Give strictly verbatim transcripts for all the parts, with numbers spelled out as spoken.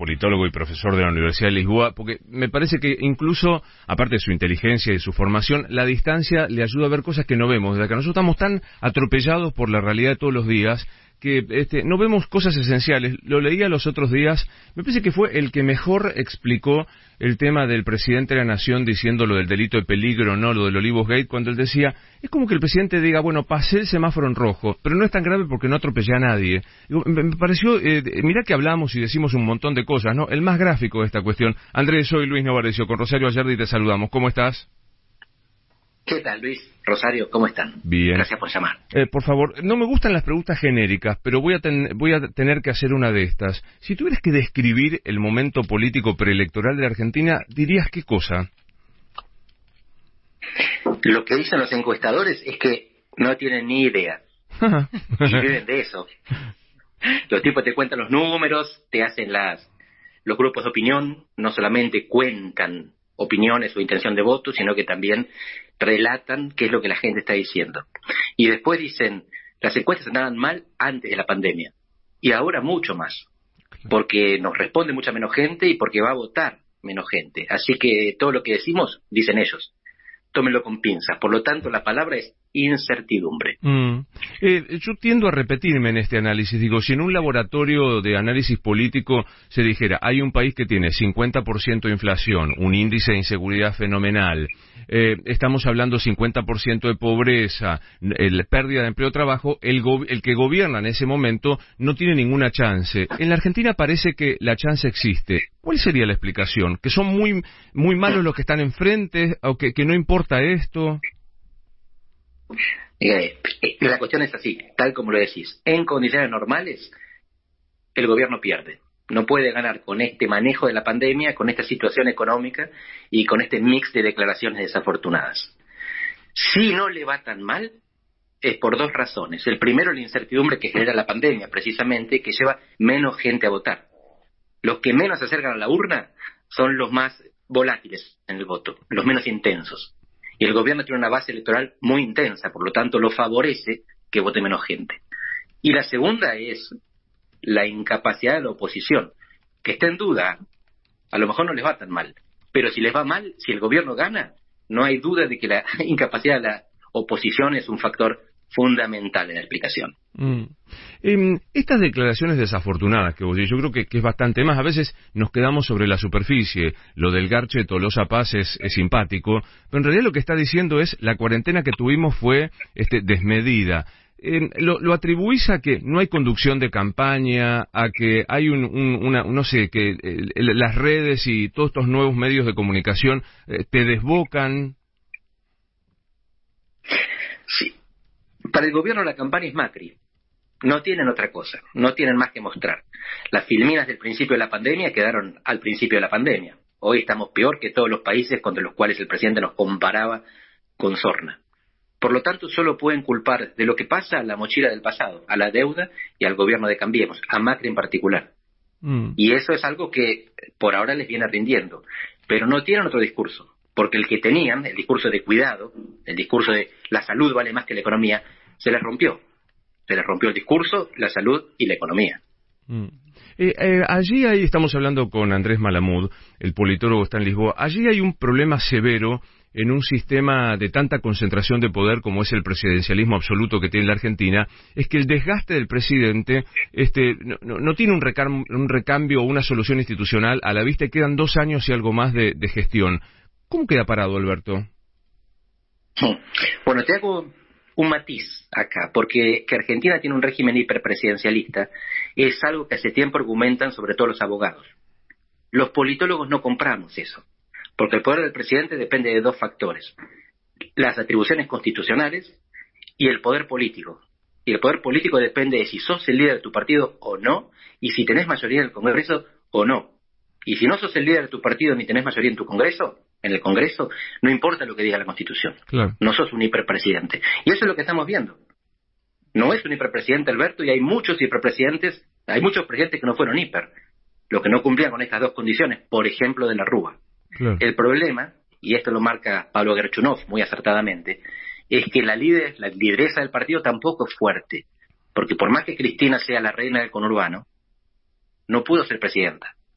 politólogo y profesor de la Universidad de Lisboa, porque me parece que incluso, aparte de su inteligencia y su formación, la distancia le ayuda a ver cosas que no vemos, desde que nosotros estamos tan atropellados por la realidad de todos los días, que este, no vemos cosas esenciales. Lo leía los otros días, me parece que fue el que mejor explicó el tema del presidente de la Nación diciendo lo del delito de peligro, no lo del Olivos Gate, cuando él decía, es como que el presidente diga, bueno, pasé el semáforo en rojo, pero no es tan grave porque no atropellé a nadie. Digo, me, me pareció, eh, mirá que hablamos y decimos un montón de cosas, ¿no? El más gráfico de esta cuestión. Andrés, soy Luis Novarecio, con Rosario Ayerdi te saludamos. ¿Cómo estás? ¿Qué tal, Luis? Rosario, ¿cómo están? Bien. Gracias por llamar. Eh, por favor, no me gustan las preguntas genéricas, pero voy a, ten, voy a tener que hacer una de estas. Si tuvieras que describir el momento político preelectoral de la Argentina, ¿dirías qué cosa? Lo que dicen los encuestadores es que no tienen ni idea. Y viven de eso. Los tipos te cuentan los números, te hacen las los grupos de opinión, no solamente cuentan opiniones o intención de voto, sino que también relatan qué es lo que la gente está diciendo. Y después dicen, las encuestas andaban mal antes de la pandemia, y ahora mucho más, porque nos responde mucha menos gente y porque va a votar menos gente. Así que todo lo que decimos, dicen ellos, tómenlo con pinzas. Por lo tanto, la palabra es incertidumbre. Mm. Eh, yo tiendo a repetirme en este análisis. Digo, si en un laboratorio de análisis político se dijera, hay un país que tiene cincuenta por ciento de inflación, un índice de inseguridad fenomenal, eh, estamos hablando cincuenta por ciento de pobreza, el, pérdida de empleo de trabajo, el, go- el que gobierna en ese momento no tiene ninguna chance. En la Argentina parece que la chance existe. ¿Cuál sería la explicación? ¿Que son muy muy malos los que están enfrente o que, que no importa esto? Eh, la cuestión es así, tal como lo decís. En condiciones normales, el gobierno pierde. No puede ganar con este manejo de la pandemia, con esta situación económica y con este mix de declaraciones desafortunadas. Si no le va tan mal, es por dos razones. El primero, la incertidumbre que genera la pandemia, precisamente, que lleva menos gente a votar. Los que menos se acercan a la urna son los más volátiles en el voto, los menos intensos. Y el gobierno tiene una base electoral muy intensa, por lo tanto lo favorece que vote menos gente. Y la segunda es la incapacidad de la oposición, que está en duda. A lo mejor no les va tan mal, pero si les va mal, si el gobierno gana, no hay duda de que la incapacidad de la oposición es un factor fundamental en la explicación. Mm. Eh, estas declaraciones desafortunadas que vos decís, yo creo que, que es bastante más, a veces nos quedamos sobre la superficie, lo del garche de Tolosa Paz es, es simpático, pero en realidad lo que está diciendo es la cuarentena que tuvimos fue este, desmedida. Eh, lo, lo atribuís a que no hay conducción de campaña, a que hay un, un una, no sé, que eh, las redes y todos estos nuevos medios de comunicación eh, te desbocan. Sí. Para el gobierno la campaña es Macri. No tienen otra cosa, no tienen más que mostrar. Las filminas del principio de la pandemia quedaron al principio de la pandemia. Hoy estamos peor que todos los países contra los cuales el presidente nos comparaba con sorna. Por lo tanto, solo pueden culpar de lo que pasa a la mochila del pasado, a la deuda y al gobierno de Cambiemos, a Macri en particular. Mm. Y eso es algo que por ahora les viene rindiendo. Pero no tienen otro discurso, porque el que tenían, el discurso de cuidado, el discurso de la salud vale más que la economía, se les rompió. Se les rompió el discurso, la salud y la economía. Mm. Eh, eh, allí ahí estamos hablando con Andrés Malamud, el politólogo está en Lisboa. Allí hay un problema severo en un sistema de tanta concentración de poder como es el presidencialismo absoluto que tiene la Argentina, es que el desgaste del presidente este, no, no, no tiene un, recam- un recambio o una solución institucional a la vista y quedan dos años y algo más de, de gestión. ¿Cómo queda parado, Alberto? Bueno, te hago un matiz acá, porque que Argentina tiene un régimen hiperpresidencialista es algo que hace tiempo argumentan sobre todo los abogados. Los politólogos no compramos eso, porque el poder del presidente depende de dos factores: las atribuciones constitucionales y el poder político. Y el poder político depende de si sos el líder de tu partido o no, y si tenés mayoría en el Congreso o no. Y si no sos el líder de tu partido ni tenés mayoría en tu Congreso, en el Congreso, no importa lo que diga la Constitución. Claro. No sos un hiperpresidente. Y eso es lo que estamos viendo. No es un hiperpresidente Alberto, y hay muchos hiperpresidentes, hay muchos presidentes que no fueron hiper, los que no cumplían con estas dos condiciones, por ejemplo de la Rúa. Claro. El problema, y esto lo marca Pablo Gerchunov muy acertadamente, es que la líder, la lideresa del partido tampoco es fuerte, porque por más que Cristina sea la reina del conurbano, no pudo ser presidenta.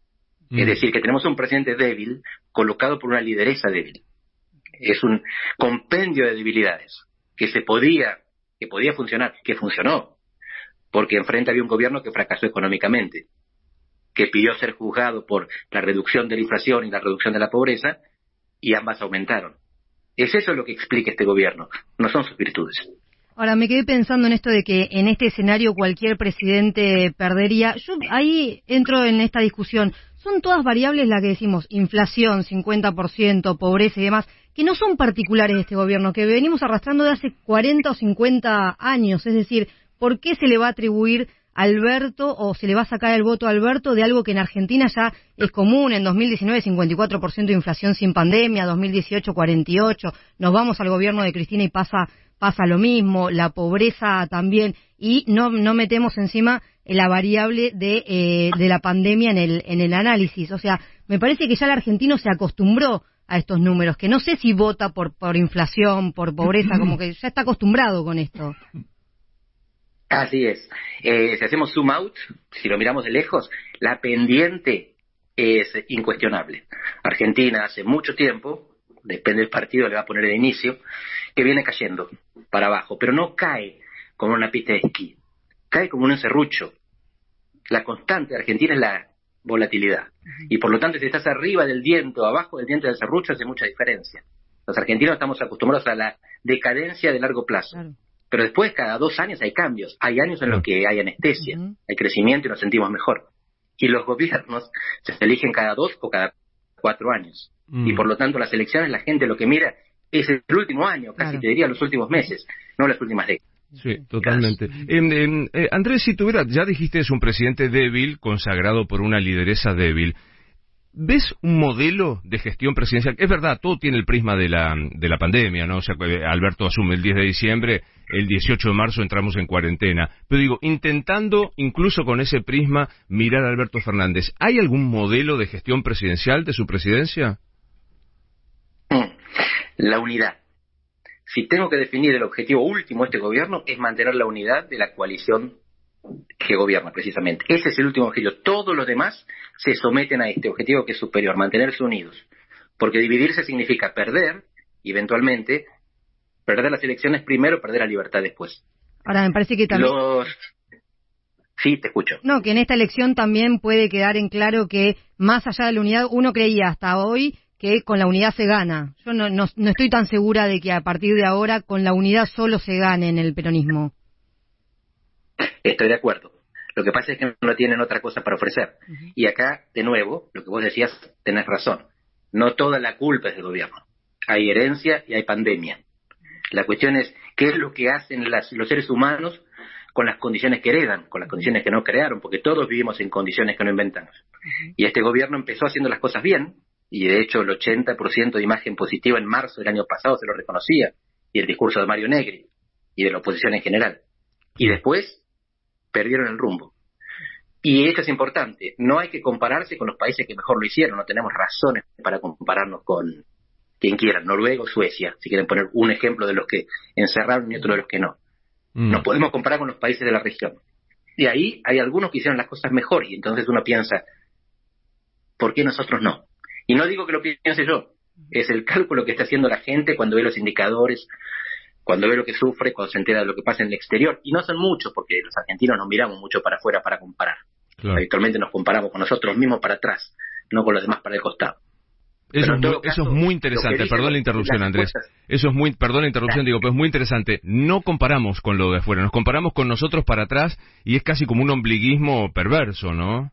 Mm. Es decir, que tenemos un presidente débil colocado por una lideresa débil. Es un compendio de debilidades que se podía, que podía funcionar, que funcionó, porque enfrente había un gobierno que fracasó económicamente, que pidió ser juzgado por la reducción de la inflación y la reducción de la pobreza, y ambas aumentaron. Es eso lo que explica este gobierno, no son sus virtudes. Ahora, me quedé pensando en esto de que en este escenario cualquier presidente perdería. Yo ahí entro en esta discusión. Son todas variables las que decimos, inflación, cincuenta por ciento, pobreza y demás, que no son particulares de este gobierno, que venimos arrastrando de hace cuarenta o cincuenta años. Es decir, ¿por qué se le va a atribuir a Alberto o se le va a sacar el voto a Alberto de algo que en Argentina ya es común? En dos mil diecinueve, cincuenta y cuatro por ciento de inflación sin pandemia, dos mil dieciocho, cuarenta y ocho por ciento. Nos vamos al gobierno de Cristina y pasa pasa lo mismo, la pobreza también, y no no metemos encima la variable de eh, de la pandemia en el en el análisis. O sea, me parece que ya el argentino se acostumbró a estos números, que no sé si vota por por inflación, por pobreza, como que ya está acostumbrado con esto. Así es. Eh, si hacemos zoom out, si lo miramos de lejos, la pendiente es incuestionable. Argentina hace mucho tiempo, depende del partido, le va a poner de inicio, que viene cayendo para abajo, pero no cae como una pista de esquí, cae como un serrucho. La constante de Argentina es la volatilidad, y por lo tanto si estás arriba del diente o abajo del diente del serrucho hace mucha diferencia. Los argentinos estamos acostumbrados a la decadencia de largo plazo. Claro. Pero después, cada dos años hay cambios. Hay años en los que hay anestesia, uh-huh. hay crecimiento y nos sentimos mejor. Y los gobiernos se eligen cada dos o cada cuatro años. Uh-huh. Y por lo tanto, las elecciones, la gente lo que mira es el último año, casi claro. te diría los últimos meses, no las últimas décadas. Sí, totalmente. Eh, eh, Andrés, si tuviera, ya dijiste, es un presidente débil, consagrado por una lideresa débil. ¿Ves un modelo de gestión presidencial? Es verdad, todo tiene el prisma de la de la pandemia, ¿no? O sea, Alberto asume el diez de diciembre, el dieciocho de marzo entramos en cuarentena. Pero digo, intentando, incluso con ese prisma, mirar a Alberto Fernández, ¿hay algún modelo de gestión presidencial de su presidencia? La unidad. Si tengo que definir el objetivo último de este gobierno, es mantener la unidad de la coalición que gobierna precisamente. Ese es el último objetivo. Todos los demás se someten a este objetivo que es superior, mantenerse unidos. Porque dividirse significa perder, y eventualmente, perder las elecciones primero, perder la libertad después. Ahora, me parece que también... Los... Sí, te escucho. No, que en esta elección también puede quedar en claro que, más allá de la unidad, uno creía hasta hoy que con la unidad se gana. Yo no, no, no estoy tan segura de que a partir de ahora con la unidad solo se gane en el peronismo. Estoy de acuerdo. Lo que pasa es que no tienen otra cosa para ofrecer. Uh-huh. Y acá, de nuevo, lo que vos decías, tenés razón. No toda la culpa es del gobierno. Hay herencia y hay pandemia. La cuestión es qué es lo que hacen las, los seres humanos con las condiciones que heredan, con las condiciones que no crearon, porque todos vivimos en condiciones que no inventamos. Uh-huh. Y este gobierno empezó haciendo las cosas bien, y de hecho el ochenta por ciento de imagen positiva en marzo del año pasado se lo reconocía, y el discurso de Mario Negri, y de la oposición en general. Y después perdieron el rumbo. Y esto es importante, no hay que compararse con los países que mejor lo hicieron, no tenemos razones para compararnos con quien quiera, Noruega o Suecia, si quieren poner un ejemplo de los que encerraron y otro de los que no. Mm. Nos podemos comparar con los países de la región. Y ahí hay algunos que hicieron las cosas mejor, y entonces uno piensa, ¿por qué nosotros no? Y no digo que lo piense yo, es el cálculo que está haciendo la gente cuando ve los indicadores, cuando ve lo que sufre, cuando se entera de lo que pasa en el exterior. Y no son muchos, porque los argentinos nos miramos mucho para afuera para comparar. Claro. Habitualmente nos comparamos con nosotros mismos para atrás, no con los demás para el costado. Eso, es muy, caso, eso es muy interesante, perdón la interrupción, Andrés. Eso es muy, perdón la interrupción, digo, pero es muy interesante. No comparamos con lo de afuera, nos comparamos con nosotros para atrás y es casi como un ombliguismo perverso, ¿no?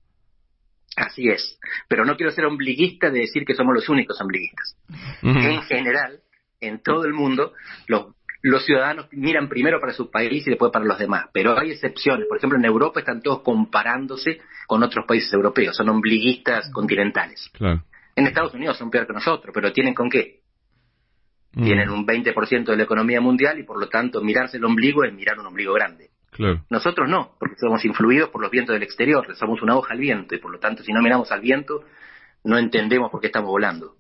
Así es, pero no quiero ser ombliguista de decir que somos los únicos ombliguistas. Uh-huh. En general, en todo el mundo, los, los ciudadanos miran primero para su país y después para los demás, pero hay excepciones. Por ejemplo, en Europa están todos comparándose con otros países europeos, son ombliguistas continentales. Claro. En Estados Unidos son peor que nosotros, pero ¿tienen con qué? Uh-huh. Tienen un veinte por ciento de la economía mundial y por lo tanto mirarse el ombligo es mirar un ombligo grande. Claro. Nosotros no, porque somos influidos por los vientos del exterior, somos una hoja al viento y por lo tanto si no miramos al viento no entendemos por qué estamos volando.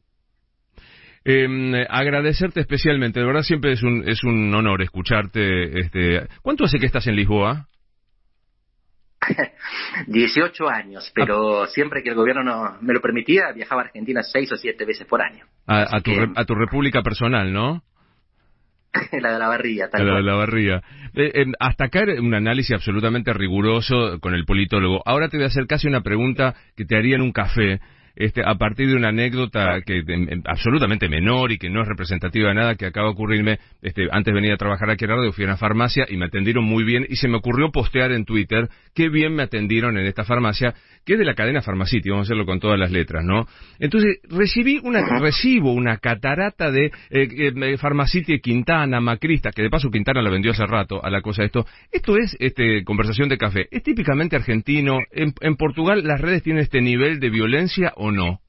Eh, agradecerte especialmente, de verdad siempre es un es un honor escucharte. Este, ¿cuánto hace que estás en Lisboa? dieciocho años, pero ah. siempre que el gobierno no me lo permitía, viajaba a Argentina seis o siete veces por año. A, a, tu, que, a tu república personal, ¿no? La de la Barría, tal La cual. de la Barría. Eh, eh, hasta acá un análisis absolutamente riguroso con el politólogo. Ahora te voy a hacer casi una pregunta que te haría en un café. Este, a partir de una anécdota que eh, absolutamente menor y que no es representativa de nada que acaba de ocurrirme. Este, antes venía a trabajar aquí en radio, fui a una farmacia y me atendieron muy bien y se me ocurrió postear en Twitter qué bien me atendieron en esta farmacia, que es de la cadena Pharmacity, vamos a hacerlo con todas las letras, ¿no? Entonces, recibí una, recibo una catarata de eh, eh, Pharmacity Quintana, Macrista, que de paso Quintana la vendió hace rato a la cosa esto. Esto es este, conversación de café. ¿Es típicamente argentino? ¿En, en Portugal las redes tienen este nivel de violencia o no?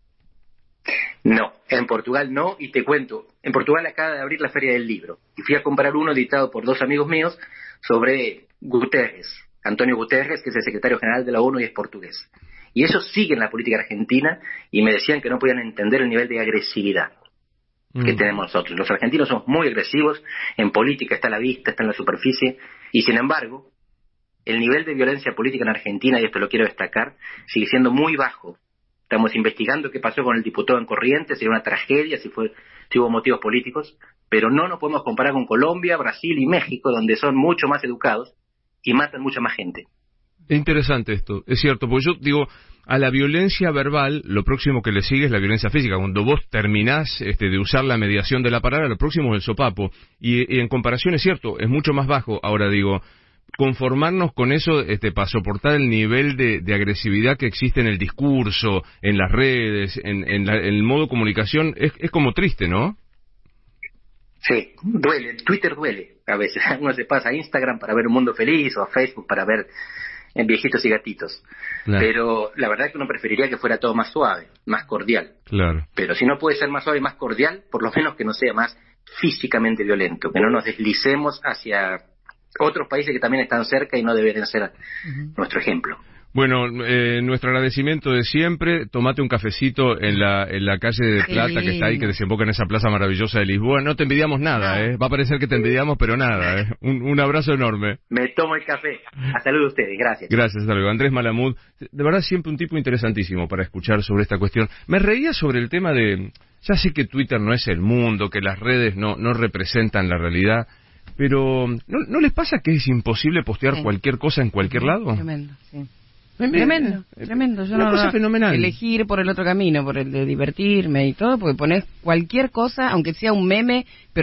No, en Portugal no, y te cuento, en Portugal acaba de abrir la Feria del Libro, y fui a comprar uno editado por dos amigos míos sobre Guterres, Antonio Guterres, que es el secretario general de la ONU y es portugués. Y ellos siguen la política argentina y me decían que no podían entender el nivel de agresividad mm. que tenemos nosotros. Los argentinos somos muy agresivos, en política está a la vista, está en la superficie, y sin embargo, el nivel de violencia política en Argentina, y esto lo quiero destacar, sigue siendo muy bajo. Estamos investigando qué pasó con el diputado en Corrientes, si era una tragedia, si fue, si hubo motivos políticos, pero no nos podemos comparar con Colombia, Brasil y México, donde son mucho más educados y matan mucha más gente. Es interesante esto, es cierto, porque yo digo, a la violencia verbal, lo próximo que le sigue es la violencia física. Cuando vos terminás este, de usar la mediación de la palabra, lo próximo es el sopapo. Y, y en comparación es cierto, es mucho más bajo. Ahora digo, conformarnos con eso este, para soportar el nivel de, de agresividad que existe en el discurso, en las redes, en, en, la, en el modo de comunicación, es, es como triste, ¿no? Sí, duele. Twitter duele a veces. Uno se pasa a Instagram para ver un mundo feliz o a Facebook para ver en viejitos y gatitos. Claro. Pero la verdad es que uno preferiría que fuera todo más suave, más cordial. Claro. Pero si no puede ser más suave y más cordial, por lo menos que no sea más físicamente violento, que no nos deslicemos hacia otros países que también están cerca y no deberían ser uh-huh. nuestro ejemplo. Bueno, eh, nuestro agradecimiento de siempre. Tomate un cafecito en la en la calle de Plata, sí, que está ahí, que desemboca en esa plaza maravillosa de Lisboa. No te envidiamos nada, ¿eh? Va a parecer que te envidiamos, pero nada, ¿eh? Un, un abrazo enorme. Me tomo el café. Hasta luego a ustedes. Gracias. Gracias, hasta luego. Andrés Malamud, de verdad siempre un tipo interesantísimo para escuchar sobre esta cuestión. Me reía sobre el tema de... Ya sé que Twitter no es el mundo, que las redes no, no representan la realidad, pero ¿no, ¿no les pasa que es imposible postear sí. cualquier cosa en cualquier sí, lado? Tremendo, sí. Tremendo, tremendo. Yo una no, cosa no, fenomenal. Elegir por el otro camino, por el de divertirme y todo, porque pones cualquier cosa, aunque sea un meme, pero